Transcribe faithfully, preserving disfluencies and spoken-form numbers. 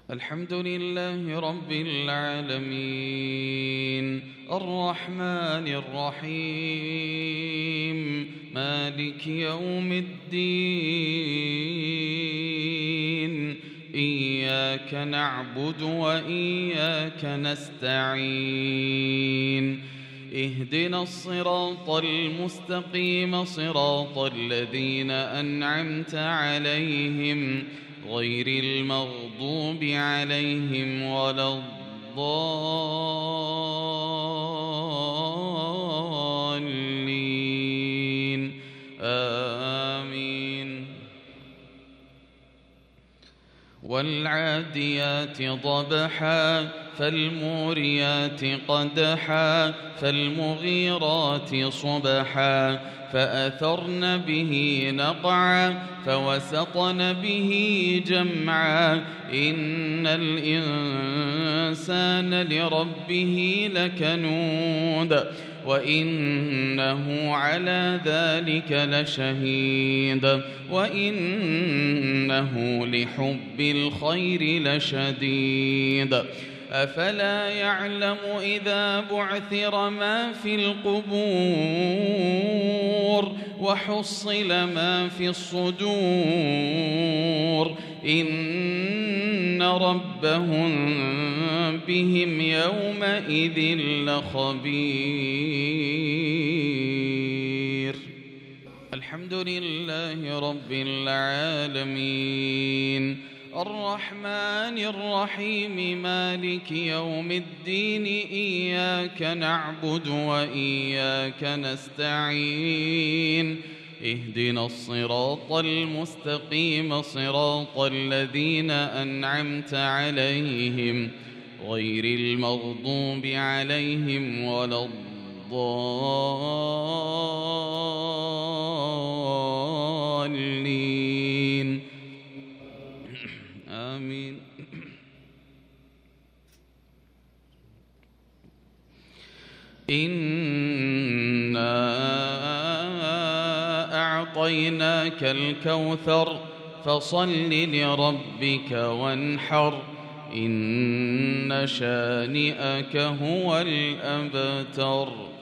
الحمد لله رب العالمين الرحمن الرحيم مالك يوم الدين إياك نعبد وإياك نستعين اهدنا الصراط المستقيم صراط الذين أنعمت عليهم غير المغضوب عليهم ولا الضالين آمين. والعاديات ضبحا فالموريات قدحا فالمغيرات صبحا فأثرن به نقعا فوسطن به جمعا إن الإنسان لربه لكنود وإنه على ذلك لشهيد وإنه لحب الخير لشديد أفلا يعلم إذا بعثر ما في القبور وحصل ما في الصدور إن ربهم بهم يومئذ لخبير. الحمد لله رب العالمين الرحمن الرحيم مالك يوم الدين إياك نعبد وإياك نستعين اهدنا الصراط المستقيم صراط الذين أنعمت عليهم غير المغضوب عليهم ولا الضالين آمين. إنا أعطيناك الكوثر فصل لربك وانحر إن شانئك هو الأبتر.